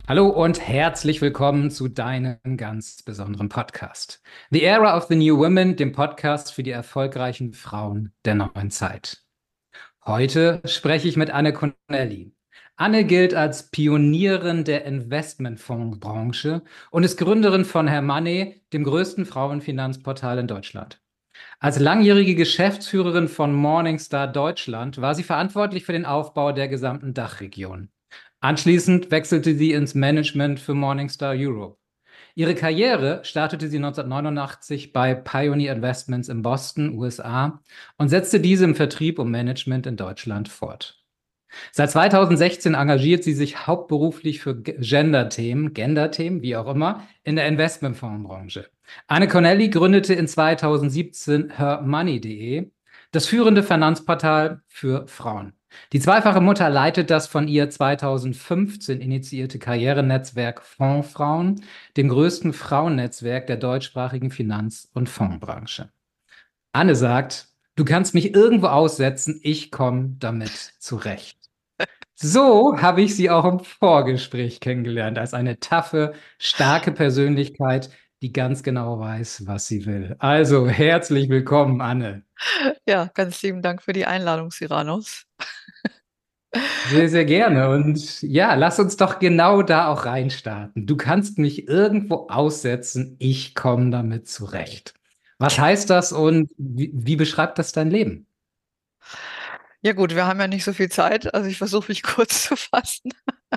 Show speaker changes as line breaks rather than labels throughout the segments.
Hallo und herzlich willkommen zu deinem ganz besonderen Podcast. The Era of the New Women, dem Podcast für die erfolgreichen Frauen der neuen Zeit. Heute spreche ich mit Anne Connelly. Anne gilt als Pionierin der Investmentfondsbranche und ist Gründerin von Her Money, dem größten Frauenfinanzportal in Deutschland. Als langjährige Geschäftsführerin von Morningstar Deutschland war sie verantwortlich für den Aufbau der gesamten Dachregion. Anschließend wechselte sie ins Management für Morningstar Europe. Ihre Karriere startete sie 1989 bei Pioneer Investments in Boston, USA, und setzte diese im Vertrieb und Management in Deutschland fort. Seit 2016 engagiert sie sich hauptberuflich für Gender-Themen, wie auch immer, in der Investmentfondsbranche. Anne Connelly gründete in 2017 hermoney.de, das führende Finanzportal für Frauen. Die zweifache Mutter leitet das von ihr 2015 initiierte Karrierenetzwerk Fondsfrauen, dem größten Frauennetzwerk der deutschsprachigen Finanz- und Fondsbranche. Anne sagt, du kannst mich irgendwo aussetzen, ich komme damit zurecht. So habe ich sie auch im Vorgespräch kennengelernt, als eine taffe, starke Persönlichkeit, die ganz genau weiß, was sie will. Also herzlich willkommen, Anne.
Ja, ganz lieben Dank für die Einladung, Cyranoos.
Sehr, sehr gerne. Und ja, lass uns doch genau da auch reinstarten. Du kannst mich irgendwo aussetzen, ich komme damit zurecht. Was heißt das und wie beschreibt das dein Leben?
Ja gut, wir haben ja nicht so viel Zeit, also ich versuche mich kurz zu fassen.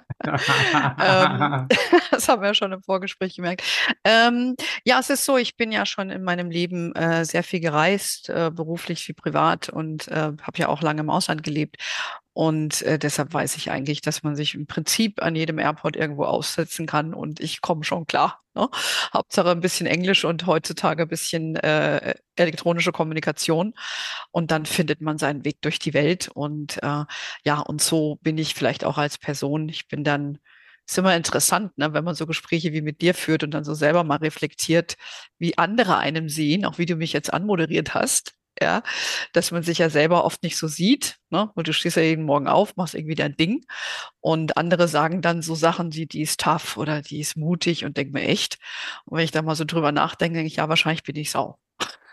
Das haben wir ja schon im Vorgespräch gemerkt. Ja, es ist so, ich bin ja schon in meinem Leben sehr viel gereist, beruflich wie privat und habe ja auch lange im Ausland gelebt. Und deshalb weiß ich eigentlich, dass man sich im Prinzip an jedem Airport irgendwo aussetzen kann und ich komme schon klar. Ne? Hauptsache ein bisschen Englisch und heutzutage ein bisschen elektronische Kommunikation. Und dann findet man seinen Weg durch die Welt. Und ja, und so bin ich vielleicht auch als Person. Ich bin dann, ist immer interessant, ne, wenn man so Gespräche wie mit dir führt und dann so selber mal reflektiert, wie andere einem sehen, auch wie du mich jetzt anmoderiert hast. Ja, dass man sich ja selber oft nicht so sieht, ne? Und du stehst ja jeden Morgen auf, machst irgendwie dein Ding und andere sagen dann so Sachen wie, die ist tough oder die ist mutig und denk mir echt. Und wenn ich da mal so drüber nachdenke, denke ich, ja, wahrscheinlich bin ich Sau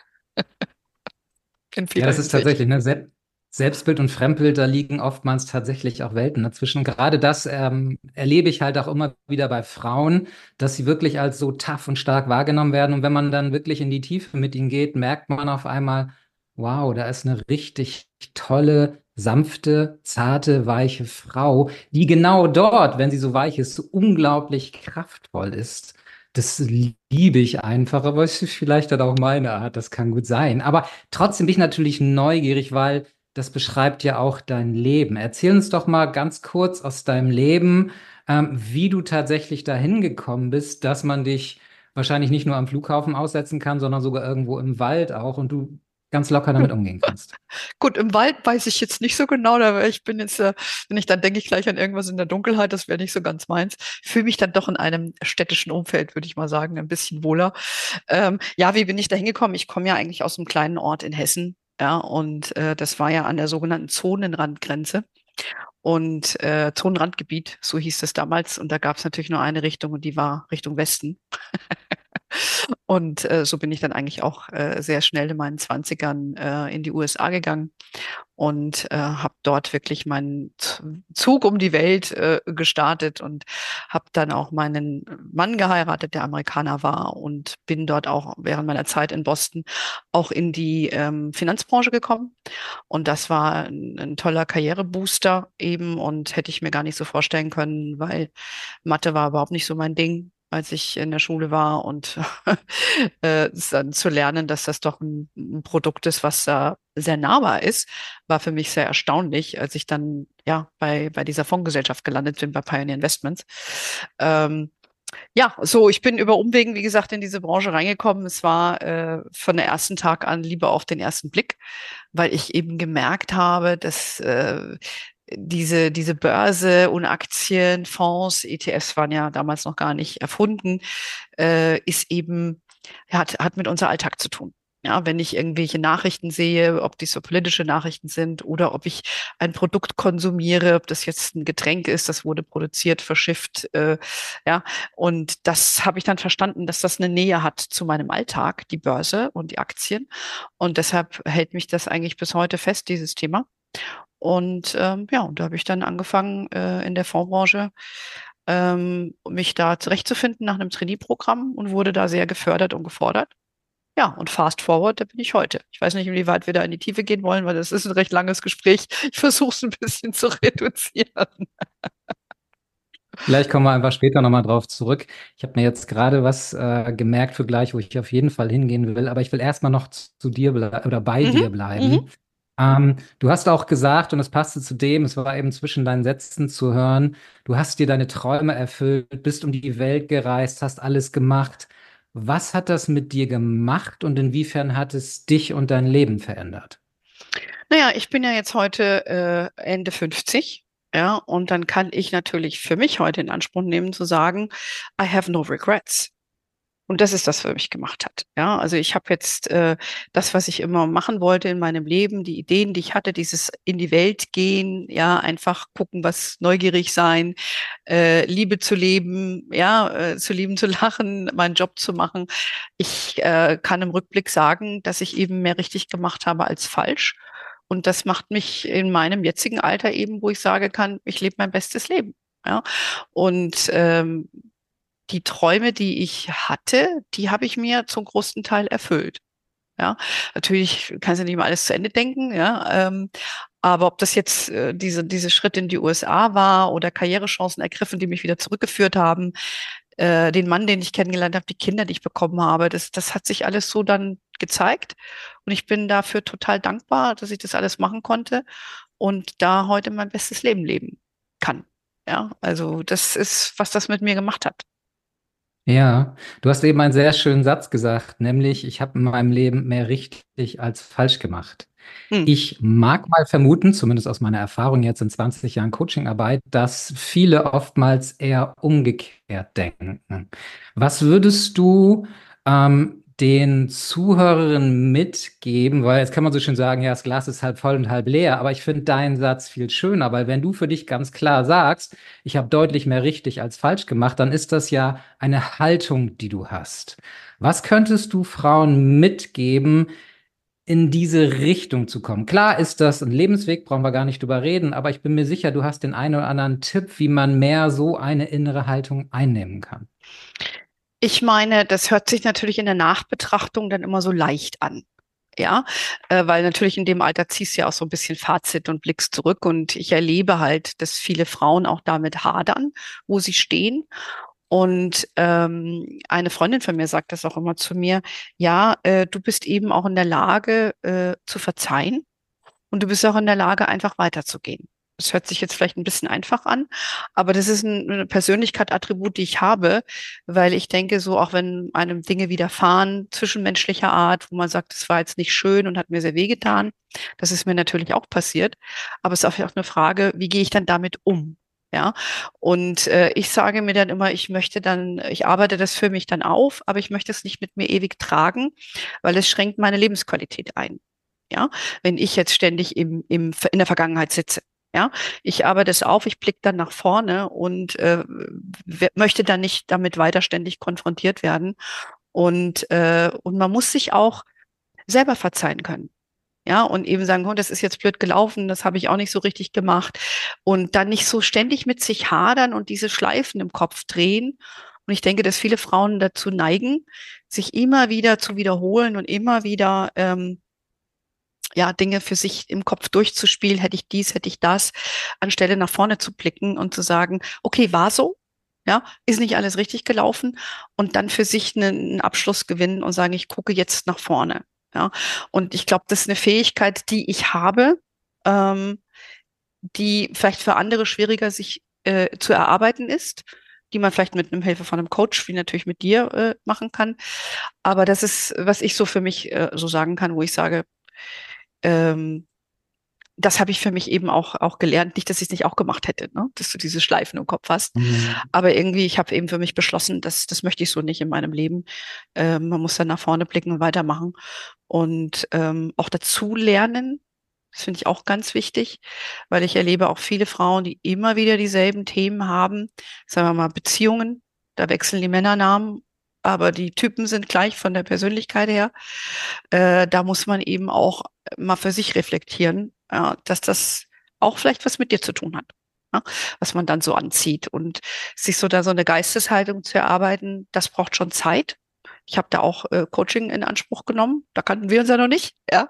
in
Ja,
vieler
das ist
Hinsicht.
tatsächlich, ne? Selbstbild und Fremdbild, da liegen oftmals tatsächlich auch Welten dazwischen. Gerade das erlebe ich halt auch immer wieder bei Frauen, dass sie wirklich als so tough und stark wahrgenommen werden. Und wenn man dann wirklich in die Tiefe mit ihnen geht, merkt man auf einmal, wow, da ist eine richtig tolle, sanfte, zarte, weiche Frau, die genau dort, wenn sie so weich ist, so unglaublich kraftvoll ist. Das liebe ich einfach, aber es ist vielleicht dann auch meine Art, das kann gut sein. Aber trotzdem bin ich natürlich neugierig, weil das beschreibt ja auch dein Leben. Erzähl uns doch mal ganz kurz aus deinem Leben, wie du tatsächlich dahin gekommen bist, dass man dich wahrscheinlich nicht nur am Flughafen aussetzen kann, sondern sogar irgendwo im Wald auch und du ganz locker damit umgehen kannst.
Gut, im Wald weiß ich jetzt nicht so genau, da ich bin jetzt, wenn ich dann denke ich gleich an irgendwas in der Dunkelheit, das wäre nicht so ganz meins. Fühle mich dann doch in einem städtischen Umfeld, würde ich mal sagen, ein bisschen wohler. Ja, wie bin ich da hingekommen? Ich komme ja eigentlich aus einem kleinen Ort in Hessen, ja, und das war ja an der sogenannten Zonenrandgrenze. Und Zonenrandgebiet, so hieß es damals. Und da gab es natürlich nur eine Richtung und die war Richtung Westen. Und so bin ich dann eigentlich auch sehr schnell in meinen Zwanzigern in die USA gegangen und habe dort wirklich meinen Zug um die Welt gestartet und habe dann auch meinen Mann geheiratet, der Amerikaner war und bin dort auch während meiner Zeit in Boston auch in die Finanzbranche gekommen. Und das war ein toller Karrierebooster eben und hätte ich mir gar nicht so vorstellen können, weil Mathe war überhaupt nicht so mein Ding, als ich in der Schule war und dann zu lernen, dass das doch ein Produkt ist, was da sehr nahbar ist, war für mich sehr erstaunlich, als ich dann ja bei dieser Fondsgesellschaft gelandet bin, bei Pioneer Investments. Ähm, ja, so, ich bin über Umwegen, wie gesagt, in diese Branche reingekommen. Es war von der ersten Tag an lieber auf den ersten Blick, weil ich eben gemerkt habe, dass diese Börse und Aktien, Fonds, ETFs waren ja damals noch gar nicht erfunden, ist eben, hat mit unser Alltag zu tun. Ja, wenn ich irgendwelche Nachrichten sehe, ob die so politische Nachrichten sind oder ob ich ein Produkt konsumiere, ob das jetzt ein Getränk ist, das wurde produziert, verschifft, ja. Und das habe ich dann verstanden, dass das eine Nähe hat zu meinem Alltag, die Börse und die Aktien. Und deshalb hält mich das eigentlich bis heute fest, dieses Thema. Und ja, und da habe ich dann angefangen, in der Fondsbranche mich da zurechtzufinden nach einem Trainee-Programm und wurde da sehr gefördert und gefordert. Ja, und fast forward, da bin ich heute. Ich weiß nicht, inwieweit wir da in die Tiefe gehen wollen, weil das ist ein recht langes Gespräch. Ich versuche es ein bisschen zu reduzieren.
Vielleicht kommen wir einfach später nochmal drauf zurück. Ich habe mir jetzt gerade was gemerkt für gleich, wo ich auf jeden Fall hingehen will, aber ich will erstmal noch zu dir oder bei
Mhm,
dir
mhm.
bleiben. Du hast auch gesagt, und es passte zu dem, es war eben zwischen deinen Sätzen zu hören, du hast dir deine Träume erfüllt, bist um die Welt gereist, hast alles gemacht. Was hat das mit dir gemacht und inwiefern hat es dich und dein Leben verändert?
Naja, ich bin ja jetzt heute Ende 50, ja, und dann kann ich natürlich für mich heute in Anspruch nehmen zu sagen, I have no regrets. Und das ist das, was mich gemacht hat. Ja, also ich habe jetzt das, was ich immer machen wollte in meinem Leben, die Ideen, die ich hatte, dieses in die Welt gehen, ja, einfach gucken, was neugierig sein, Liebe zu leben, ja, zu lieben, zu lachen, meinen Job zu machen. Ich kann im Rückblick sagen, dass ich eben mehr richtig gemacht habe als falsch. Und das macht mich in meinem jetzigen Alter eben, wo ich sagen kann, ich lebe mein bestes Leben. Ja, und die Träume, die ich hatte, die habe ich mir zum großen Teil erfüllt. Ja, natürlich kannst du nicht mal alles zu Ende denken, ja. Aber ob das jetzt diese Schritt in die USA war oder Karrierechancen ergriffen, die mich wieder zurückgeführt haben, den Mann, den ich kennengelernt habe, die Kinder, die ich bekommen habe, das hat sich alles so dann gezeigt. Und ich bin dafür total dankbar, dass ich das alles machen konnte und da heute mein bestes Leben leben kann. Ja, also das ist, was das mit mir gemacht hat.
Ja, du hast eben einen sehr schönen Satz gesagt, nämlich, ich habe in meinem Leben mehr richtig als falsch gemacht.
Hm.
Ich mag mal vermuten, zumindest aus meiner Erfahrung jetzt in 20 Jahren Coachingarbeit, dass viele oftmals eher umgekehrt denken. Was würdest du den Zuhörerinnen mitgeben? Weil jetzt kann man so schön sagen, ja, das Glas ist halb voll und halb leer, aber ich finde deinen Satz viel schöner, weil wenn du für dich ganz klar sagst, ich habe deutlich mehr richtig als falsch gemacht, dann ist das ja eine Haltung, die du hast. Was könntest du Frauen mitgeben, in diese Richtung zu kommen? Klar ist das ein Lebensweg, brauchen wir gar nicht drüber reden, aber ich bin mir sicher, du hast den einen oder anderen Tipp, wie man mehr so eine innere Haltung einnehmen kann.
Ich meine, das hört sich natürlich in der Nachbetrachtung dann immer so leicht an. Ja, weil natürlich in dem Alter ziehst du ja auch so ein bisschen Fazit und blickst zurück und ich erlebe halt, dass viele Frauen auch damit hadern, wo sie stehen. Und eine Freundin von mir sagt das auch immer zu mir, ja, du bist eben auch in der Lage zu verzeihen und du bist auch in der Lage, einfach weiterzugehen. Das hört sich jetzt vielleicht ein bisschen einfach an, aber das ist eine Persönlichkeitsattribut, die ich habe, weil ich denke, so auch wenn einem Dinge widerfahren, zwischenmenschlicher Art, wo man sagt, es war jetzt nicht schön und hat mir sehr wehgetan, das ist mir natürlich auch passiert, aber es ist auch eine Frage, wie gehe ich dann damit um? Ja, und ich sage mir dann immer, ich möchte dann, ich arbeite das für mich dann auf, aber ich möchte es nicht mit mir ewig tragen, weil es schränkt meine Lebensqualität ein. Ja, wenn ich jetzt ständig in der Vergangenheit sitze. Ja, ich arbeite es auf, ich blicke dann nach vorne und möchte dann nicht damit weiter ständig konfrontiert werden. Und man muss sich auch selber verzeihen können. Ja, und eben sagen, oh, das ist jetzt blöd gelaufen, das habe ich auch nicht so richtig gemacht. Und dann nicht so ständig mit sich hadern und diese Schleifen im Kopf drehen. Und ich denke, dass viele Frauen dazu neigen, sich immer wieder zu wiederholen und immer wieder ja, Dinge für sich im Kopf durchzuspielen, hätte ich dies, hätte ich das, anstelle nach vorne zu blicken und zu sagen, okay, war so, ja, ist nicht alles richtig gelaufen und dann für sich einen Abschluss gewinnen und sagen, ich gucke jetzt nach vorne, ja. Und ich glaube, das ist eine Fähigkeit, die ich habe, ähm, die vielleicht für andere schwieriger sich zu erarbeiten ist, die man vielleicht mit einem Hilfe von einem Coach, wie natürlich mit dir, machen kann. Aber das ist, was ich so für mich so sagen kann, wo ich sage, ähm, das habe ich für mich eben auch gelernt. Nicht, dass ich es nicht auch gemacht hätte, ne? Dass du diese Schleifen im Kopf hast.
Mhm.
Aber irgendwie, ich habe eben für mich beschlossen, das möchte ich so nicht in meinem Leben. Man muss dann nach vorne blicken und weitermachen. Und auch dazu lernen, das finde ich auch ganz wichtig, weil ich erlebe auch viele Frauen, die immer wieder dieselben Themen haben. Sagen wir mal Beziehungen, da wechseln die Männernamen, aber die Typen sind gleich von der Persönlichkeit her. Da muss man eben auch mal für sich reflektieren, dass das auch vielleicht was mit dir zu tun hat, ja, was man dann so anzieht. Und sich so da so eine Geisteshaltung zu erarbeiten, das braucht schon Zeit. Ich habe da auch Coaching in Anspruch genommen. Da kannten wir uns ja noch nicht. Ja,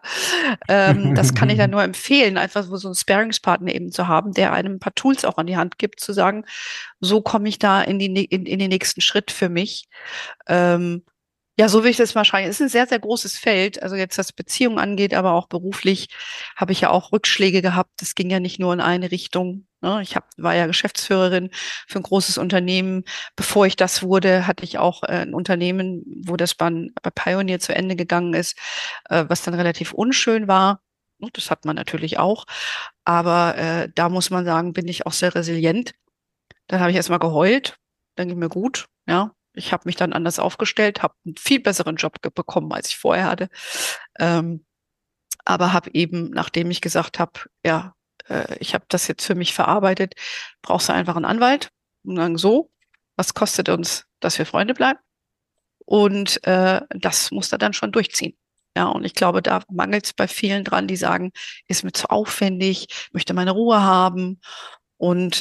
das kann ich dann nur empfehlen, einfach so einen Sparringspartner eben zu haben, der einem ein paar Tools auch an die Hand gibt, zu sagen, so komme ich da in den nächsten Schritt für mich. Ähm, ja, so will ich das mal schreiben. Es ist ein sehr, sehr großes Feld. Also jetzt, was Beziehungen angeht, aber auch beruflich habe ich ja auch Rückschläge gehabt. Das ging ja nicht nur in eine Richtung. Ne? War ja Geschäftsführerin für ein großes Unternehmen. Bevor ich das wurde, hatte ich auch ein Unternehmen, wo das bei Pioneer zu Ende gegangen ist, was dann relativ unschön war. Und das hat man natürlich auch. Aber da muss man sagen, bin ich auch sehr resilient. Dann habe ich erstmal geheult, dann ging mir gut, ja. Ich habe mich dann anders aufgestellt, habe einen viel besseren Job bekommen, als ich vorher hatte. Ähm, aber habe eben, nachdem ich gesagt habe, ja, ich habe das jetzt für mich verarbeitet, brauchst du einfach einen Anwalt. Und dann so, was kostet uns, dass wir Freunde bleiben? Und das muss er dann schon durchziehen. Ja, und ich glaube, da mangelt es bei vielen dran, die sagen, ist mir zu aufwendig, möchte meine Ruhe haben. Und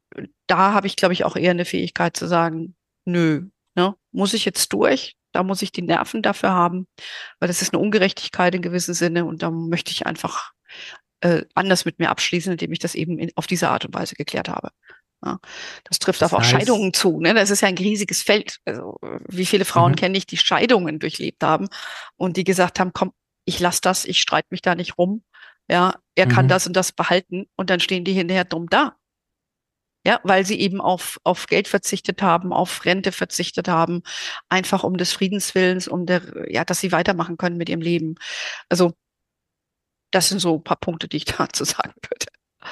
da habe ich, glaube ich, auch eher eine Fähigkeit zu sagen, nö, ne, muss ich jetzt durch? Da muss ich die Nerven dafür haben, weil das ist eine Ungerechtigkeit in gewissem Sinne und da möchte ich einfach anders mit mir abschließen, indem ich das eben auf diese Art und Weise geklärt habe. Ja, das trifft aber
Das
auch
heißt,
Scheidungen zu. Ne? Das ist ja ein riesiges Feld. Also, wie viele Frauen
mhm,
kenne ich, die Scheidungen durchlebt haben und die gesagt haben, komm, ich lass das, ich streite mich da nicht rum. Ja, er kann
mhm.
das und das behalten und dann stehen die hinterher dumm da. Ja, weil sie eben auf Geld verzichtet haben, auf Rente verzichtet haben, einfach um des Friedens Willens, ja, dass sie weitermachen können mit ihrem Leben. Also, das sind so ein paar Punkte, die ich dazu sagen würde.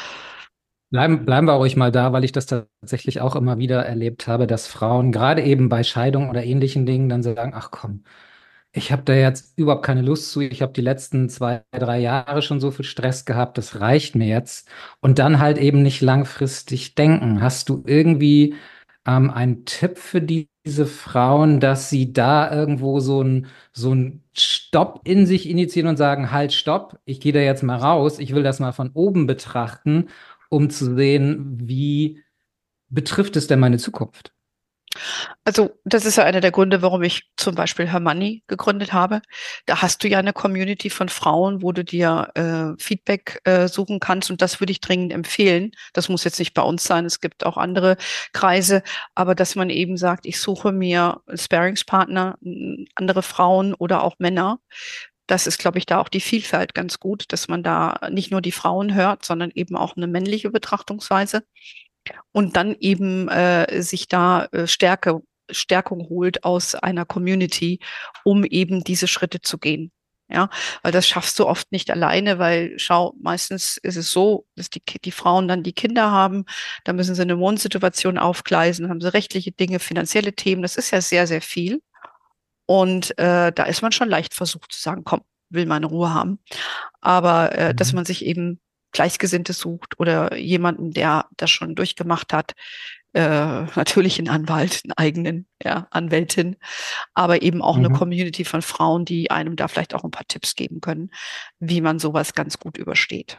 Bleiben wir ruhig mal da, weil ich das tatsächlich auch immer wieder erlebt habe, dass Frauen gerade eben bei Scheidung oder ähnlichen Dingen dann sagen, ach komm, ich habe da jetzt überhaupt keine Lust zu. Ich habe die letzten 2, 3 Jahre schon so viel Stress gehabt, das reicht mir jetzt. Und dann halt eben nicht langfristig denken. Hast du irgendwie einen Tipp für diese Frauen, dass sie da irgendwo so ein Stopp in sich initiieren und sagen, halt, stopp, ich gehe da jetzt mal raus, ich will das mal von oben betrachten, um zu sehen, wie betrifft es denn meine Zukunft?
Also, das ist ja einer der Gründe, warum ich zum Beispiel Hermanni gegründet habe. Da hast du ja eine Community von Frauen, wo du dir Feedback suchen kannst und das würde ich dringend empfehlen. Das muss jetzt nicht bei uns sein, es gibt auch andere Kreise, aber dass man eben sagt, ich suche mir Sparringspartner, andere Frauen oder auch Männer. Das ist, glaube ich, da auch die Vielfalt ganz gut, dass man da nicht nur die Frauen hört, sondern eben auch eine männliche Betrachtungsweise und dann eben sich da Stärkung holt aus einer Community, um eben diese Schritte zu gehen. Ja, weil das schaffst du oft nicht alleine, weil schau, meistens ist es so, dass die Frauen dann die Kinder haben, da müssen sie eine Wohnsituation aufgleisen, haben sie rechtliche Dinge, finanzielle Themen, das ist ja sehr, sehr viel. Und da ist man schon leicht versucht zu sagen, komm, will meine Ruhe haben. Aber dass
Mhm.
man sich eben Gleichgesinnte sucht oder jemanden, der das schon durchgemacht hat, natürlich einen Anwalt, einen eigenen, ja, Anwältin, aber eben auch eine
Mhm.
Community von Frauen, die einem da vielleicht auch ein paar Tipps geben können, wie man sowas ganz gut übersteht.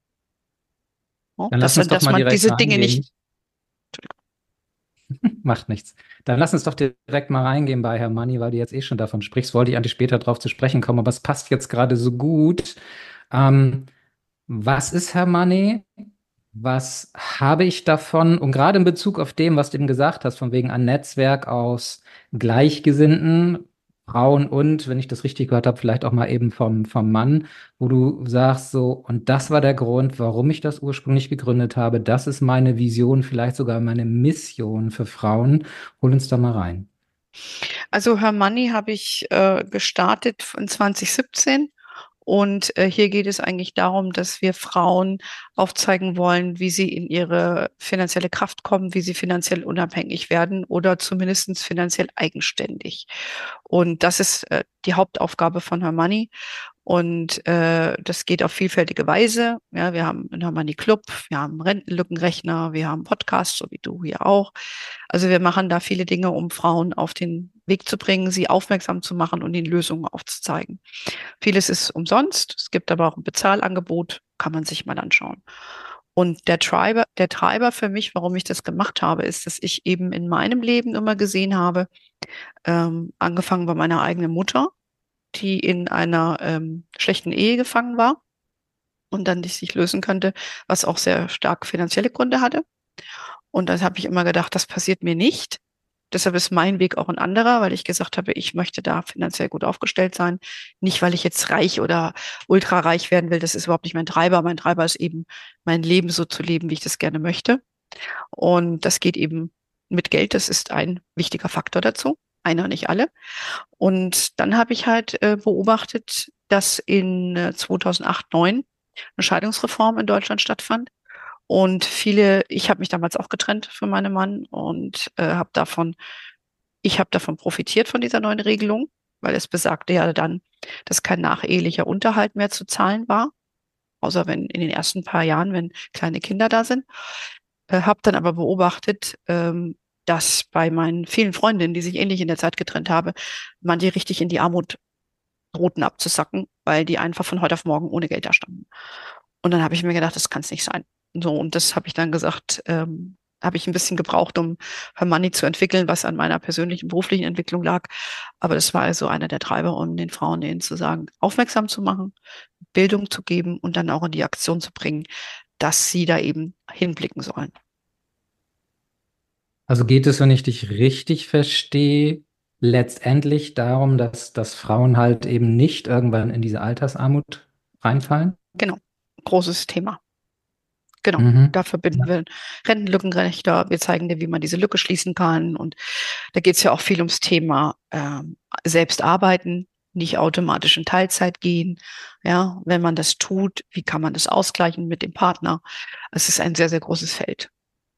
Ja,
Dann lass uns doch
dass
mal
man
direkt
diese Dinge nicht,
reingehen. Macht nichts. Dann lass uns doch direkt mal reingehen bei Herr Manni, weil du jetzt eh schon davon sprichst. Wollte ich eigentlich später drauf zu sprechen kommen, aber es passt jetzt gerade so gut. Ähm, Was ist Herr Manni? Was habe ich davon? Und gerade in Bezug auf dem, was du eben gesagt hast, von wegen ein Netzwerk aus Gleichgesinnten, Frauen und, wenn ich das richtig gehört habe, vielleicht auch mal eben vom Mann, wo du sagst so, und das war der Grund, warum ich das ursprünglich gegründet habe. Das ist meine Vision, vielleicht sogar meine Mission für Frauen. Hol uns da mal rein.
also Her Money habe ich gestartet in 2017 Und hier geht es eigentlich darum, dass wir Frauen aufzeigen wollen, wie sie in ihre finanzielle Kraft kommen, wie sie finanziell unabhängig werden oder zumindest finanziell eigenständig. Und das ist die Hauptaufgabe von Her Money. Und das geht auf vielfältige Weise. Ja, wir haben einen Her Money Club, wir haben Rentenlückenrechner, wir haben Podcasts, so wie du hier auch. Also wir machen da viele Dinge, um Frauen auf den Weg zu bringen, sie aufmerksam zu machen und ihnen Lösungen aufzuzeigen. Vieles ist umsonst. Es gibt aber auch ein Bezahlangebot, kann man sich mal anschauen. Und der Treiber für mich, warum ich das gemacht habe, ist, dass ich eben in meinem Leben immer gesehen habe, angefangen bei meiner eigenen Mutter, die in einer schlechten Ehe gefangen war und dann nicht sich lösen könnte, was auch sehr stark finanzielle Gründe hatte. Und dann habe ich immer gedacht, das passiert mir nicht. Deshalb ist mein Weg auch ein anderer, weil ich gesagt habe, ich möchte da finanziell gut aufgestellt sein. Nicht, weil ich jetzt reich oder ultra reich werden will. Das ist überhaupt nicht mein Treiber. Mein Treiber ist eben, mein Leben so zu leben, wie ich das gerne möchte. Und das geht eben mit Geld. Das ist ein wichtiger Faktor dazu. Einer, nicht alle. Und dann habe ich halt beobachtet, dass in 2008, 2009 eine Scheidungsreform in Deutschland stattfand. Und ich habe mich damals auch getrennt von meinem Mann und ich habe davon profitiert von dieser neuen Regelung, weil es besagte ja dann, dass kein nachehelicher Unterhalt mehr zu zahlen war, außer wenn in den ersten paar Jahren, wenn kleine Kinder da sind. Habe dann aber beobachtet, dass bei meinen vielen Freundinnen, die sich ähnlich in der Zeit getrennt haben, manche richtig in die Armut drohten abzusacken, weil die einfach von heute auf morgen ohne Geld dastanden. Und dann habe ich mir gedacht, das kann es nicht sein. So, und das habe ich dann gesagt, habe ich ein bisschen gebraucht, um Her Money zu entwickeln, was an meiner persönlichen beruflichen Entwicklung lag. Aber das war also einer der Treiber, um den Frauen denen zu sagen, aufmerksam zu machen, Bildung zu geben und dann auch in die Aktion zu bringen, dass sie da eben hinblicken sollen.
Also geht es, wenn ich dich richtig verstehe, letztendlich darum, dass Frauen halt eben nicht irgendwann in diese Altersarmut reinfallen?
Genau, großes Thema. Genau.
Mhm.
Da verbinden wir Rentenlückenrechter. Wir zeigen dir, wie man diese Lücke schließen kann. Und da geht es ja auch viel ums Thema selbst arbeiten, nicht automatisch in Teilzeit gehen. Ja, wenn man das tut, wie kann man das ausgleichen mit dem Partner? Es ist ein sehr, sehr großes Feld.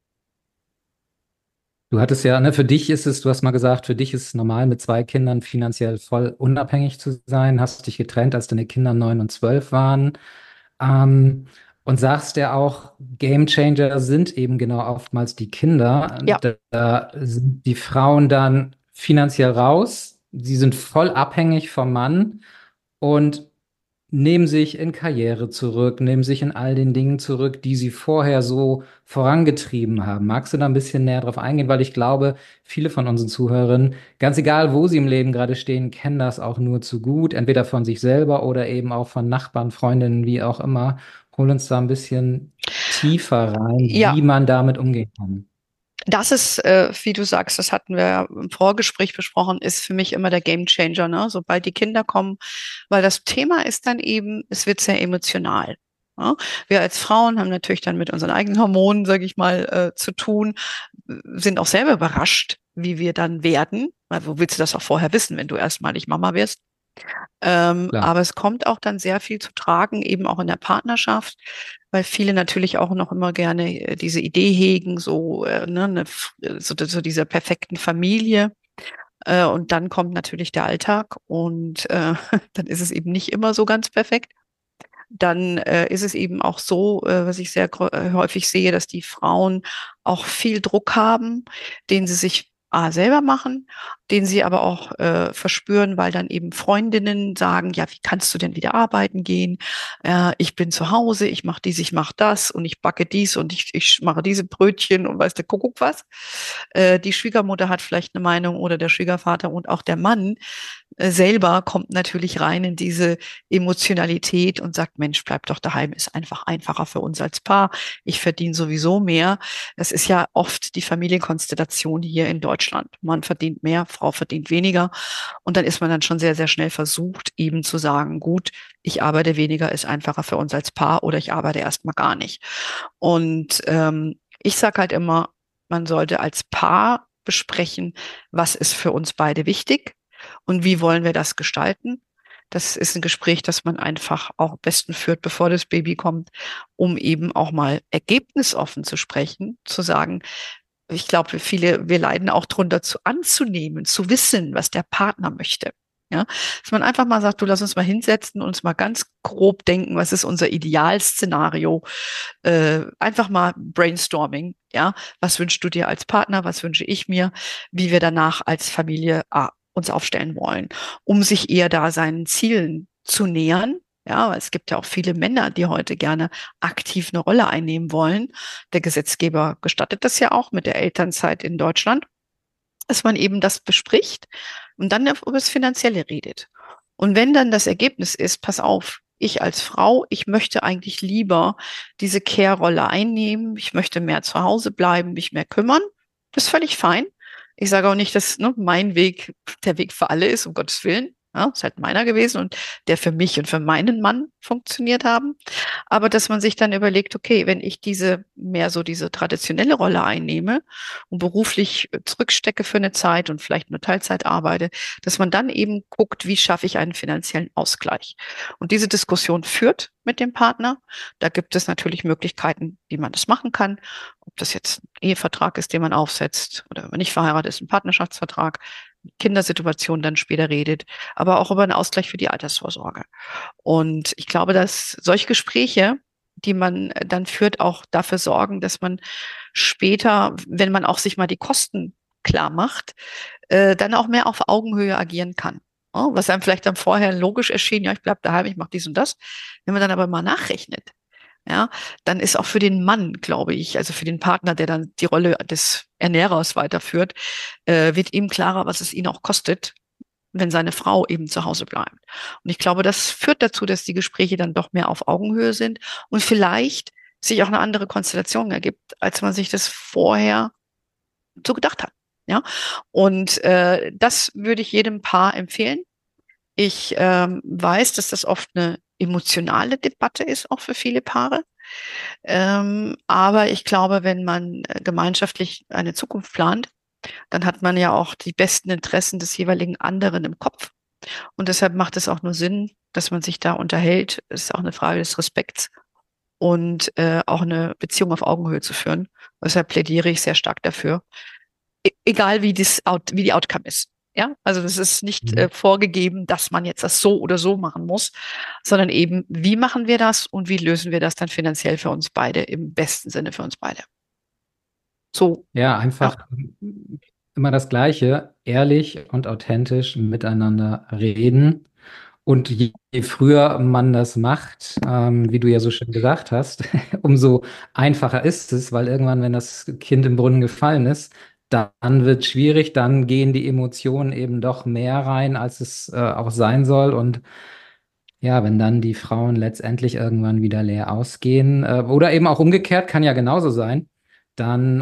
Du hattest ja, ne, für dich ist es, du hast mal gesagt, für dich ist es normal, mit zwei Kindern finanziell voll unabhängig zu sein, hast dich getrennt, als deine Kinder 9 und 12 waren. Ähm, und sagst ja auch, Gamechanger sind eben genau oftmals die Kinder.
Ja,
Da sind die Frauen dann finanziell raus, sie sind voll abhängig vom Mann und nehmen sich in Karriere zurück, nehmen sich in all den Dingen zurück, die sie vorher so vorangetrieben haben. Magst du da ein bisschen näher drauf eingehen? Weil ich glaube, viele von unseren Zuhörern, ganz egal, wo sie im Leben gerade stehen, kennen das auch nur zu gut, entweder von sich selber oder eben auch von Nachbarn, Freundinnen, wie auch immer. Hol uns da ein bisschen tiefer rein,
ja,
wie man damit umgehen kann.
das ist, wie du sagst, das hatten wir ja im Vorgespräch besprochen, ist für mich immer der Gamechanger, ne? Sobald die Kinder kommen, weil das Thema ist dann eben, es wird sehr emotional. Ja? Wir als Frauen haben natürlich dann mit unseren eigenen Hormonen, sage ich mal, zu tun, sind auch selber überrascht, wie wir dann werden. Weil wo willst du das auch vorher wissen, wenn du erstmalig Mama wirst?
Klar.
Aber es kommt auch dann sehr viel zu tragen, eben auch in der Partnerschaft, weil viele natürlich auch noch immer gerne diese Idee hegen, so, ne, so dieser perfekten Familie. Und dann kommt natürlich der Alltag und dann ist es eben nicht immer so ganz perfekt. Dann ist es eben auch so, was ich sehr häufig sehe, dass die Frauen auch viel Druck haben, den sie sich selber machen, den sie aber auch verspüren, weil dann eben Freundinnen sagen, ja, wie kannst du denn wieder arbeiten gehen? Ich bin zu Hause, ich mache dies, ich mache das und ich backe dies und ich mache diese Brötchen und weiß der Kuckuck was. Die Schwiegermutter hat vielleicht eine Meinung oder der Schwiegervater und auch der Mann selber kommt natürlich rein in diese Emotionalität und sagt, Mensch, bleib doch daheim, ist einfach einfacher für uns als Paar. Ich verdiene sowieso mehr. Das ist ja oft die Familienkonstellation hier in Deutschland. Mann verdient mehr, Frau verdient weniger. Und dann ist man dann schon sehr, sehr schnell versucht, eben zu sagen, gut, ich arbeite weniger, ist einfacher für uns als Paar oder ich arbeite erstmal gar nicht. Und ich sage halt immer, man sollte als Paar besprechen, was ist für uns beide wichtig und wie wollen wir das gestalten. Das ist ein Gespräch, das man einfach auch am besten führt, bevor das Baby kommt, um eben auch mal ergebnisoffen zu sprechen, zu sagen, ich glaube, wir leiden auch drunter, anzunehmen, zu wissen, was der Partner möchte. Ja, dass man einfach mal sagt, du lass uns mal hinsetzen und uns mal ganz grob denken, was ist unser Idealszenario? Einfach mal Brainstorming. Ja, was wünschst du dir als Partner? Was wünsche ich mir? Wie wir danach als Familie uns aufstellen wollen, um sich eher da seinen Zielen zu nähern. Ja, weil es gibt ja auch viele Männer, die heute gerne aktiv eine Rolle einnehmen wollen. Der Gesetzgeber gestattet das ja auch mit der Elternzeit in Deutschland, dass man eben das bespricht und dann über das Finanzielle redet. Und wenn dann das Ergebnis ist, pass auf, ich als Frau, ich möchte eigentlich lieber diese Care-Rolle einnehmen, ich möchte mehr zu Hause bleiben, mich mehr kümmern, das ist völlig fein. Ich sage auch nicht, dass mein Weg der Weg für alle ist, um Gottes Willen. Ja, ist halt meiner gewesen und der für mich und für meinen Mann funktioniert haben. Aber dass man sich dann überlegt, okay, wenn ich diese traditionelle Rolle einnehme und beruflich zurückstecke für eine Zeit und vielleicht nur Teilzeit arbeite, dass man dann eben guckt, wie schaffe ich einen finanziellen Ausgleich. Und diese Diskussion führt mit dem Partner. Da gibt es natürlich Möglichkeiten, wie man das machen kann. Ob das jetzt ein Ehevertrag ist, den man aufsetzt, oder wenn man nicht verheiratet ist, ein Partnerschaftsvertrag, Kindersituation dann später redet, aber auch über einen Ausgleich für die Altersvorsorge. Und ich glaube, dass solche Gespräche, die man dann führt, auch dafür sorgen, dass man später, wenn man auch sich mal die Kosten klar macht, dann auch mehr auf Augenhöhe agieren kann. Oh, was einem vielleicht dann vorher logisch erschien, ja, ich bleib daheim, ich mache dies und das. Wenn man dann aber mal nachrechnet, ja, dann ist auch für den Mann, glaube ich, also für den Partner, der dann die Rolle des Ernährers weiterführt, wird ihm klarer, was es ihn auch kostet, wenn seine Frau eben zu Hause bleibt. Und ich glaube, das führt dazu, dass die Gespräche dann doch mehr auf Augenhöhe sind und vielleicht sich auch eine andere Konstellation ergibt, als man sich das vorher so gedacht hat. Ja, und das würde ich jedem Paar empfehlen. Ich weiß, dass das oft eine emotionale Debatte ist, auch für viele Paare. Aber ich glaube, wenn man gemeinschaftlich eine Zukunft plant, dann hat man ja auch die besten Interessen des jeweiligen anderen im Kopf. Und deshalb macht es auch nur Sinn, dass man sich da unterhält. Es ist auch eine Frage des Respekts und auch eine Beziehung auf Augenhöhe zu führen. Deshalb plädiere ich sehr stark dafür, egal wie die Outcome ist. Ja, also das ist nicht
Mhm.
vorgegeben, dass man jetzt das so oder so machen muss, sondern eben, wie machen wir das und wie lösen wir das dann finanziell für uns beide, im besten Sinne für uns beide. So,
Ja,
ja.
einfach immer das Gleiche, ehrlich und authentisch miteinander reden. Und je früher man das macht, wie du ja so schön gesagt hast, umso einfacher ist es, weil irgendwann, wenn das Kind im Brunnen gefallen ist, dann wird es schwierig, dann gehen die Emotionen eben doch mehr rein, als es auch sein soll. Und ja, wenn dann die Frauen letztendlich irgendwann wieder leer ausgehen, oder eben auch umgekehrt, kann ja genauso sein, dann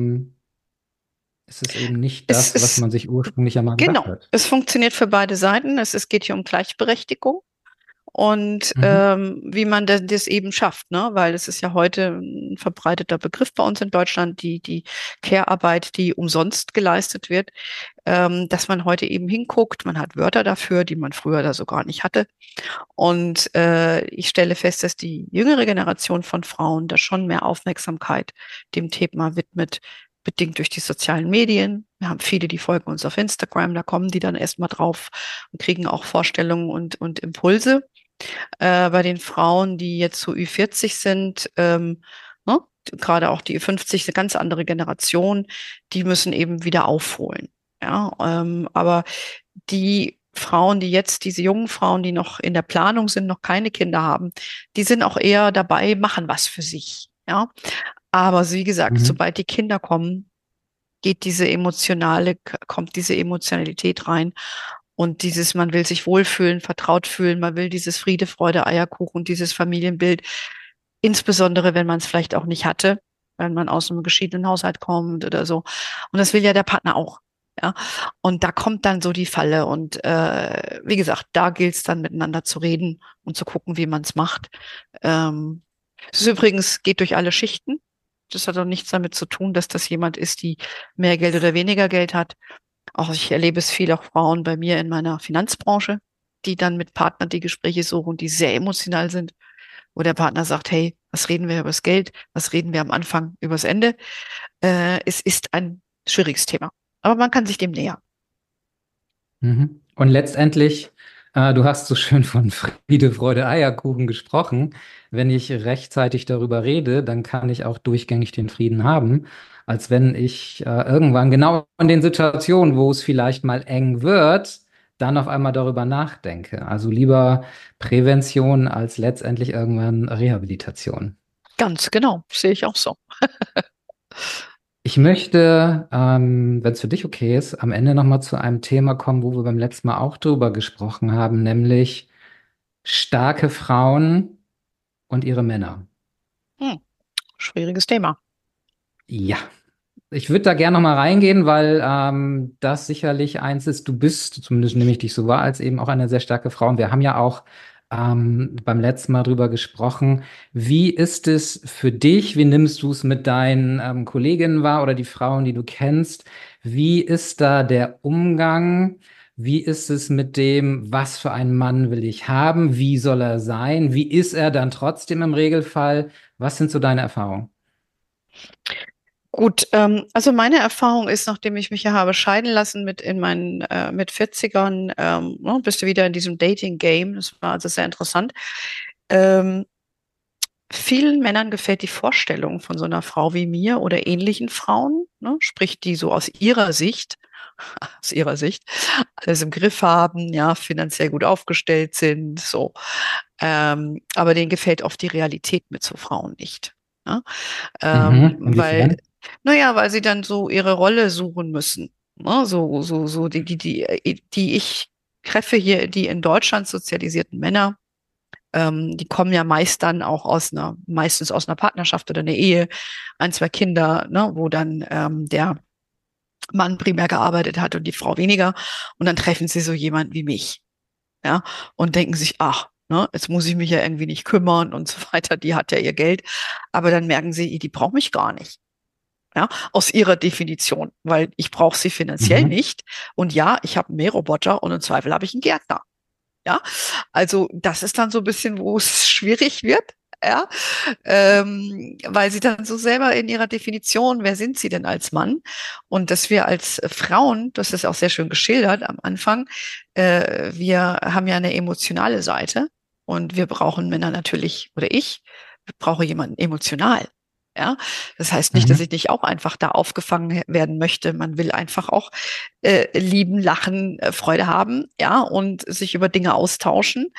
ist es eben nicht
Es
das, was
ist,
man sich ursprünglich einmal gedacht
genau,
hat.
es funktioniert für beide Seiten. Es geht hier um Gleichberechtigung. Und
Mhm.
wie man das eben schafft, ne? Weil es ist ja heute ein verbreiteter Begriff bei uns in Deutschland, die Care-Arbeit, die umsonst geleistet wird, dass man heute eben hinguckt, man hat Wörter dafür, die man früher da so gar nicht hatte. Und ich stelle fest, dass die jüngere Generation von Frauen da schon mehr Aufmerksamkeit dem Thema widmet, bedingt durch die sozialen Medien. Wir haben viele, die folgen uns auf Instagram, da kommen die dann erstmal drauf und kriegen auch Vorstellungen und Impulse. Bei den Frauen, die jetzt so Ü40 sind, ne, gerade auch die Ü50, eine ganz andere Generation, die müssen eben wieder aufholen. Ja, aber die Frauen, die jetzt, diese jungen Frauen, die noch in der Planung sind, noch keine Kinder haben, die sind auch eher dabei, machen was für sich. Ja, aber wie gesagt,
Mhm.
sobald die Kinder kommen, kommt diese Emotionalität rein und man will sich wohlfühlen, vertraut fühlen, man will dieses Friede, Freude, Eierkuchen, dieses Familienbild, insbesondere wenn man es vielleicht auch nicht hatte, wenn man aus einem geschiedenen Haushalt kommt oder so. Und das will ja der Partner auch. Ja, und da kommt dann so die Falle. Und wie gesagt, da gilt es dann miteinander zu reden und zu gucken, wie man es macht. Ähm, Es ist übrigens, geht durch alle Schichten. Das hat auch nichts damit zu tun, dass das jemand ist, die mehr Geld oder weniger Geld hat. Auch ich erlebe es viel auch Frauen bei mir in meiner Finanzbranche. die dann mit Partnern die Gespräche suchen, die sehr emotional sind, wo der Partner sagt, hey, was reden wir über das Geld? Was reden wir am Anfang über das Ende? Es ist ein schwieriges Thema. Aber man kann sich dem nähern.
Mhm. Und letztendlich, du hast so schön von Friede, Freude, Eierkuchen gesprochen. Wenn ich rechtzeitig darüber rede, dann kann ich auch durchgängig den Frieden haben, als wenn ich irgendwann genau in den Situationen, wo es vielleicht mal eng wird, dann auf einmal darüber nachdenke. Also lieber Prävention als letztendlich irgendwann Rehabilitation.
Ganz genau, sehe ich auch so.
Ich möchte, wenn es für dich okay ist, am Ende nochmal zu einem Thema kommen, wo wir beim letzten Mal auch drüber gesprochen haben, nämlich starke Frauen und ihre Männer.
Hm, schwieriges Thema.
Ja, ich würde da gerne nochmal reingehen, weil das sicherlich eins ist, du bist, zumindest nehme ich dich so wahr, als eben auch eine sehr starke Frau. Und wir haben ja auch beim letzten Mal drüber gesprochen. Wie ist es für dich? Wie nimmst du es mit deinen Kolleginnen wahr oder die Frauen, die du kennst? Wie ist da der Umgang? Wie ist es mit dem, was für einen Mann will ich haben? Wie soll er sein? Wie ist er dann trotzdem im Regelfall? Was sind so deine Erfahrungen?
Gut, also meine Erfahrung ist, nachdem ich mich ja habe scheiden lassen mit in meinen mit 40ern, ne, bist du wieder in diesem Dating-Game. Das war also sehr interessant. Ähm, Vielen Männern gefällt die Vorstellung von so einer Frau wie mir oder ähnlichen Frauen, ne, sprich die so aus ihrer Sicht, alles im Griff haben, ja, finanziell gut aufgestellt sind, so. Aber denen gefällt oft die Realität mit so Frauen nicht. Ja?
Mhm.
Weil,
Inwiefern?
naja, weil sie dann so ihre Rolle suchen müssen. Ne? So die ich treffe hier, die in Deutschland sozialisierten Männer, die kommen ja meistens aus einer Partnerschaft oder einer Ehe, ein, zwei Kinder, ne, wo dann der Mann primär gearbeitet hat und die Frau weniger. Und dann treffen sie so jemanden wie mich, ja, und denken sich, ach, ne, jetzt muss ich mich ja irgendwie nicht kümmern und so weiter, die hat ja ihr Geld. Aber dann merken sie, die braucht mich gar nicht. Ja, aus ihrer Definition, weil ich brauche sie finanziell
Mhm.
nicht. Und ja, ich habe einen Mähroboter und im Zweifel habe ich einen Gärtner. Ja, also das ist dann so ein bisschen, wo es schwierig wird. Ja, weil sie dann so selber in ihrer Definition, wer sind sie denn als Mann? Und dass wir als Frauen, das ist auch sehr schön geschildert am Anfang, wir haben ja eine emotionale Seite und wir brauchen Männer natürlich, oder ich brauche jemanden emotional. Ja, das heißt nicht, dass
Mhm.
ich nicht auch einfach da aufgefangen werden möchte. Man will einfach auch lieben, lachen, Freude haben, ja, und sich über Dinge austauschen.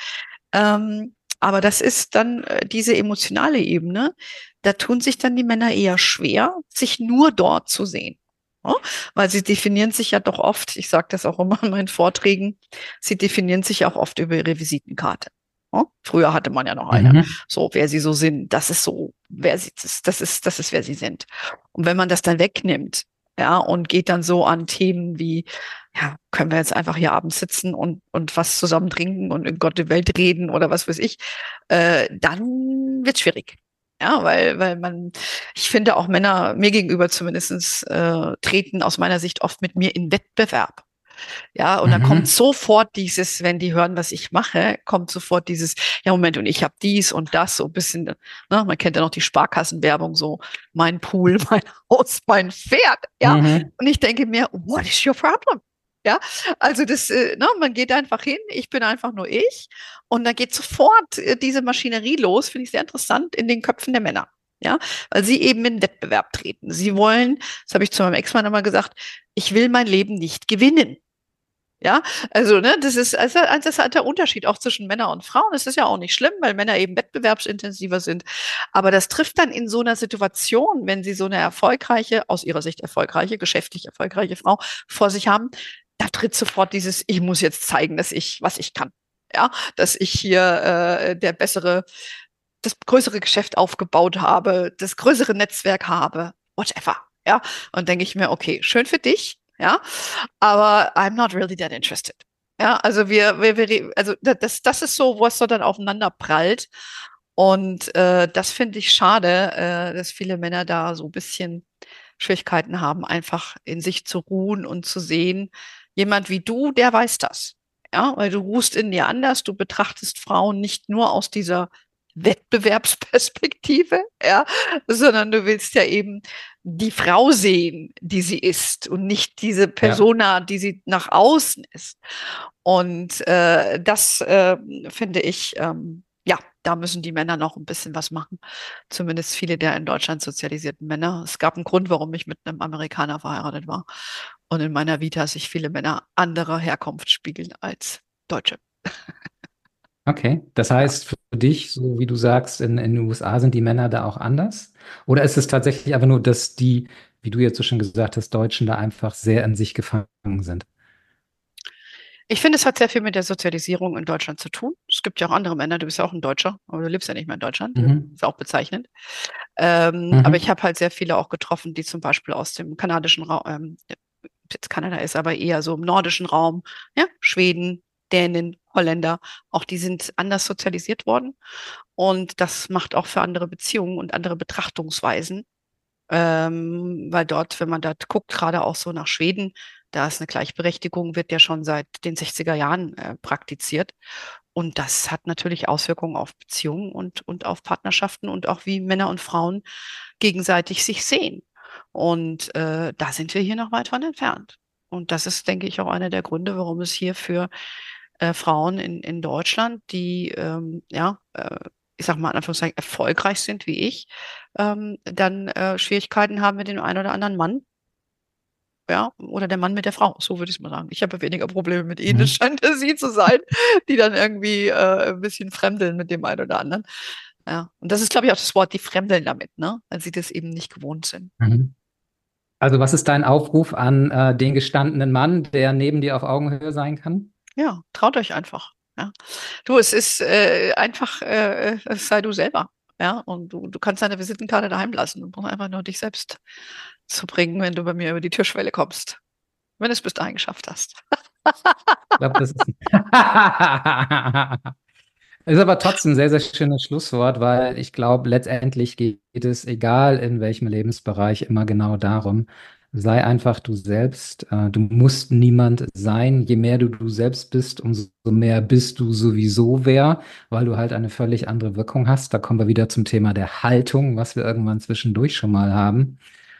Aber das ist dann diese emotionale Ebene. Da tun sich dann die Männer eher schwer, sich nur dort zu sehen. Ja? Weil sie definieren sich ja doch oft, ich sage das auch immer in meinen Vorträgen, sie definieren sich auch oft über ihre Visitenkarte. Ja? Früher hatte man ja noch eine,
Mhm.
so wer sie so sind, das ist so, das ist, wer sie sind. Und wenn man das dann wegnimmt, ja, und geht dann so an Themen wie, ja, können wir jetzt einfach hier abends sitzen und was zusammen trinken und in Gott die Welt reden oder was weiß ich, dann wird schwierig. Ja, weil ich finde auch Männer mir gegenüber zumindestens treten aus meiner Sicht oft mit mir in Wettbewerb. Ja, und dann kommt
Mhm.
sofort dieses, wenn die hören, was ich mache, kommt sofort dieses, ja, Moment, und ich habe dies und das, so ein bisschen, ne, man kennt ja noch die Sparkassenwerbung, so mein Pool, mein Haus, mein Pferd, ja.
Mhm.
Und ich denke mir, what is your problem? Ja, also ne, man geht einfach hin, ich bin einfach nur ich und dann geht sofort diese Maschinerie los, finde ich sehr interessant, in den Köpfen der Männer. Ja, weil sie eben in Wettbewerb treten. Sie wollen, das habe ich zu meinem Ex-Mann immer gesagt, ich will mein Leben nicht gewinnen. Ja, also, ne, das ist halt der Unterschied auch zwischen Männern und Frauen. Es ist ja auch nicht schlimm, weil Männer eben wettbewerbsintensiver sind. Aber das trifft dann in so einer Situation, wenn sie so eine erfolgreiche, aus ihrer Sicht erfolgreiche, geschäftlich erfolgreiche Frau vor sich haben, da tritt sofort dieses, ich muss jetzt zeigen, was ich kann. Ja, dass ich hier das größere Geschäft aufgebaut habe, das größere Netzwerk habe, whatever. Ja, und denke ich mir, okay, schön für dich, ja, aber I'm not really that interested. Ja, also also das ist so, wo es so dann aufeinander prallt. Und das finde ich schade, dass viele Männer da so ein bisschen Schwierigkeiten haben, einfach in sich zu ruhen und zu sehen, jemand wie du, der weiß das. Ja, weil du ruhst in dir anders, du betrachtest Frauen nicht nur aus dieser Wettbewerbsperspektive, ja, sondern du willst ja eben die Frau sehen, die sie ist und nicht diese
Ja.
Persona, die sie nach außen ist. Und das finde ich, ja, da müssen die Männer noch ein bisschen was machen. Zumindest viele der in Deutschland sozialisierten Männer. Es gab einen Grund, warum ich mit einem Amerikaner verheiratet war. Und in meiner Vita sich viele Männer anderer Herkunft spiegeln als Deutsche.
Okay. Das
Ja.
heißt, für dich, so wie du sagst, in den USA sind die Männer da auch anders? Oder ist es tatsächlich einfach nur, dass die, wie du jetzt so schon gesagt hast, Deutschen da einfach sehr in sich gefangen sind?
Ich finde, es hat sehr viel mit der Sozialisierung in Deutschland zu tun. Es gibt ja auch andere Männer, du bist ja auch ein Deutscher, aber du lebst ja nicht mehr in Deutschland. Das
Mhm.
ist auch bezeichnend. Aber ich
Mhm.
habe halt sehr viele auch getroffen, die zum Beispiel aus dem kanadischen Raum, jetzt Kanada ist, aber eher so im nordischen Raum, ja, Schweden, Dänen, Holländer, auch die sind anders sozialisiert worden. Und das macht auch für andere Beziehungen und andere Betrachtungsweisen. Weil dort, wenn man da guckt, gerade auch so nach Schweden, da ist eine Gleichberechtigung, wird ja schon seit den 60er Jahren praktiziert. Und das hat natürlich Auswirkungen auf Beziehungen und auf Partnerschaften und auch wie Männer und Frauen gegenseitig sich sehen. Und da sind wir hier noch weit von entfernt. Und das ist, denke ich, auch einer der Gründe, warum es hier für Frauen in Deutschland, die ja, ich sag mal in Anführungszeichen erfolgreich sind wie ich, dann Schwierigkeiten haben mit dem einen oder anderen Mann, ja, oder der Mann mit der Frau, so würde ich es mal sagen. Ich habe weniger Probleme mit ihnen, es
Mhm.
scheint es sie zu sein, die dann irgendwie ein bisschen fremdeln mit dem einen oder anderen. Ja, und das ist, glaube ich, auch das Wort, die fremdeln damit, ne? Weil sie das eben nicht gewohnt sind.
Mhm. Also, was ist dein Aufruf an den gestandenen Mann, der neben dir auf Augenhöhe sein kann?
Ja, traut euch einfach. Ja. Du, es ist einfach, sei du selber. Ja, und du kannst deine Visitenkarte daheim lassen. Du brauchst einfach nur dich selbst zu bringen, wenn du bei mir über die Türschwelle kommst. Wenn du es bis dahin geschafft hast.
Ich glaube, das ist. Ist aber trotzdem ein sehr, sehr schönes Schlusswort, weil ich glaube, letztendlich geht es, egal in welchem Lebensbereich, immer genau darum, sei einfach du selbst. Du musst niemand sein. Je mehr du selbst bist, umso mehr bist du sowieso wer, weil du halt eine völlig andere Wirkung hast. Da kommen wir wieder zum Thema der Haltung, was wir irgendwann zwischendurch schon mal haben.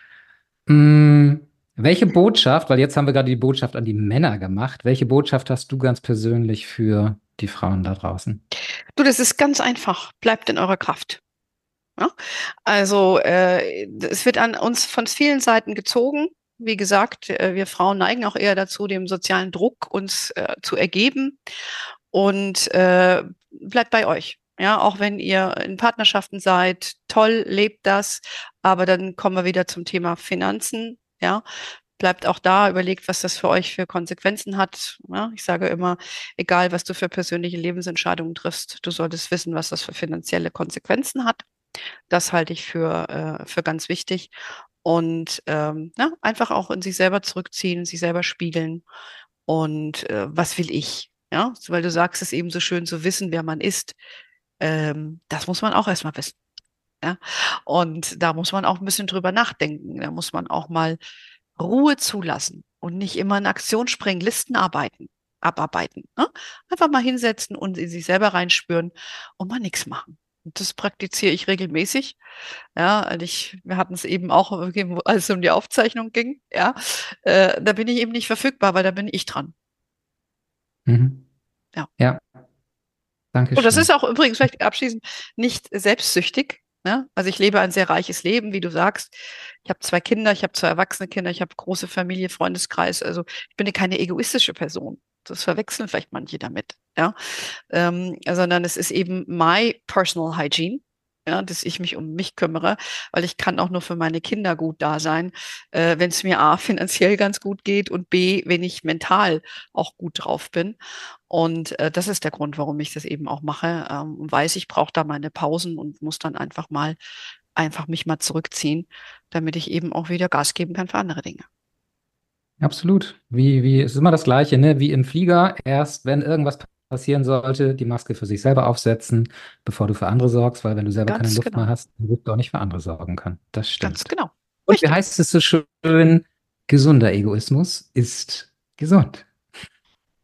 Mm, welche Botschaft, weil jetzt haben wir gerade die Botschaft an die Männer gemacht, welche Botschaft hast du ganz persönlich für die Frauen da draußen?
Du, das ist ganz einfach. Bleibt in eurer Kraft. Ja? Also es wird an uns von vielen Seiten gezogen. Wie gesagt, wir Frauen neigen auch eher dazu, dem sozialen Druck uns zu ergeben. Und bleibt bei euch. Ja, auch wenn ihr in Partnerschaften seid, toll, lebt das. Aber dann kommen wir wieder zum Thema Finanzen. Ja, bleibt auch da, überlegt, was das für euch für Konsequenzen hat. Ja, ich sage immer, egal was du für persönliche Lebensentscheidungen triffst, du solltest wissen, was das für finanzielle Konsequenzen hat. Das halte ich für ganz wichtig. Und ja, einfach auch in sich selber zurückziehen, sich selber spiegeln. Und was will ich? Ja, so, weil du sagst es eben so schön zu wissen, wer man ist. Das muss man auch erstmal wissen. Ja? Und da muss man auch ein bisschen drüber nachdenken. Da muss man auch mal Ruhe zulassen und nicht immer in Aktion springen, Listen abarbeiten. Ne? Einfach mal hinsetzen und in sich selber reinspüren und mal nichts machen. Und das praktiziere ich regelmäßig. Ja, und wir hatten es eben auch, als es um die Aufzeichnung ging. Ja, da bin ich eben nicht verfügbar, weil da bin ich dran.
Mhm.
Ja.
Ja, danke
Und das ist
schön.
auch übrigens vielleicht abschließend nicht selbstsüchtig. Ne? Also ich lebe ein sehr reiches Leben, wie du sagst. Ich habe zwei Kinder, ich habe zwei erwachsene Kinder, ich habe große Familie, Freundeskreis. Also ich bin ja keine egoistische Person. Das verwechseln vielleicht manche damit. Ja? Sondern es ist eben my personal hygiene. Ja, dass ich mich um mich kümmere, weil ich kann auch nur für meine Kinder gut da sein, wenn es mir A, finanziell ganz gut geht und B, wenn ich mental auch gut drauf bin. Und das ist der Grund, warum ich das eben auch mache. Und weiß, ich brauche da meine Pausen und muss dann einfach mich mal zurückziehen, damit ich eben auch wieder Gas geben kann für andere Dinge.
Absolut. Es ist immer das Gleiche, ne? Wie im Flieger. Erst wenn irgendwas passieren sollte, die Maske für sich selber aufsetzen, bevor du für andere sorgst, weil wenn du selber keine
Ganz
Luft mehr
genau.
hast, dann wirst du auch nicht für andere sorgen können. Das
Ganz
stimmt.
genau.
Und wie
Richtig.
heißt es so schön? Gesunder Egoismus ist gesund.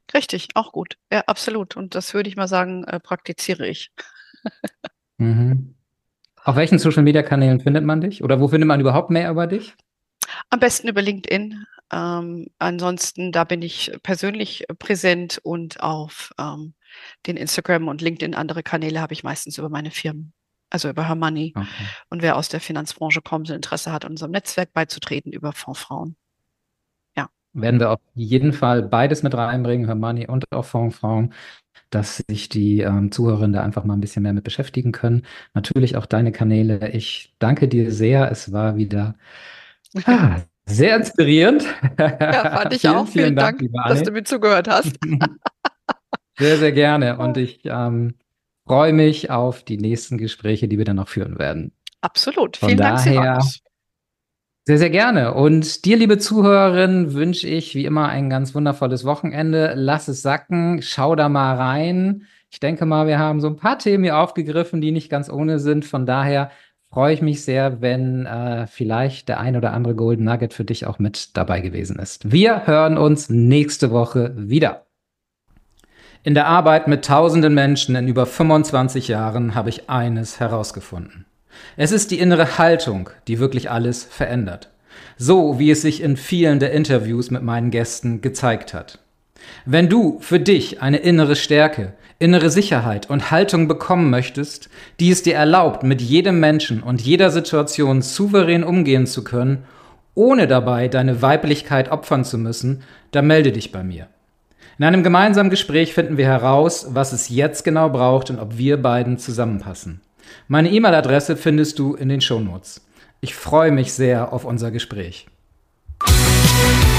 Richtig, auch gut. Ja, absolut. Und das würde ich mal sagen, praktiziere ich.
Mhm. Auf welchen Social-Media-Kanälen findet man dich? Oder wo findet man überhaupt mehr über dich?
Am besten über LinkedIn. Ansonsten, da bin ich persönlich präsent und auf den Instagram und LinkedIn andere Kanäle habe ich meistens über meine Firmen, also über Her Money.
Okay.
Und wer aus der Finanzbranche kommt und Interesse hat, unserem Netzwerk beizutreten, über Fondsfrauen. Ja,
Werden wir auf jeden Fall beides mit reinbringen, Hermanni und auch Fondsfrauen, dass sich die Zuhörerinnen da einfach mal ein bisschen mehr mit beschäftigen können. Natürlich auch deine Kanäle. Ich danke dir sehr. Es war wieder sehr inspirierend.
ja, fand ich
Vielen,
auch.
vielen
Vielen
Dank,
Dank,
liebe
dass du
Anne.
mir zugehört hast.
Sehr, sehr gerne. Und ich freue mich auf die nächsten Gespräche, die wir dann noch führen werden.
Absolut.
Von
Vielen Dank,
daher
Silvanus.
sehr, sehr gerne. Und dir, liebe Zuhörerin, wünsche ich wie immer ein ganz wundervolles Wochenende. Lass es sacken, schau da mal rein. Ich denke mal, wir haben so ein paar Themen hier aufgegriffen, die nicht ganz ohne sind. Von daher freue ich mich sehr, wenn vielleicht der ein oder andere Golden Nugget für dich auch mit dabei gewesen ist. Wir hören uns nächste Woche wieder. In der Arbeit mit tausenden Menschen in über 25 Jahren habe ich eines herausgefunden. Es ist die innere Haltung, die wirklich alles verändert. So wie es sich in vielen der Interviews mit meinen Gästen gezeigt hat. Wenn du für dich eine innere Stärke, innere Sicherheit und Haltung bekommen möchtest, die es dir erlaubt, mit jedem Menschen und jeder Situation souverän umgehen zu können, ohne dabei deine Weiblichkeit opfern zu müssen, dann melde dich bei mir. In einem gemeinsamen Gespräch finden wir heraus, was es jetzt genau braucht und ob wir beiden zusammenpassen. Meine E-Mail-Adresse findest du in den Shownotes. Ich freue mich sehr auf unser Gespräch.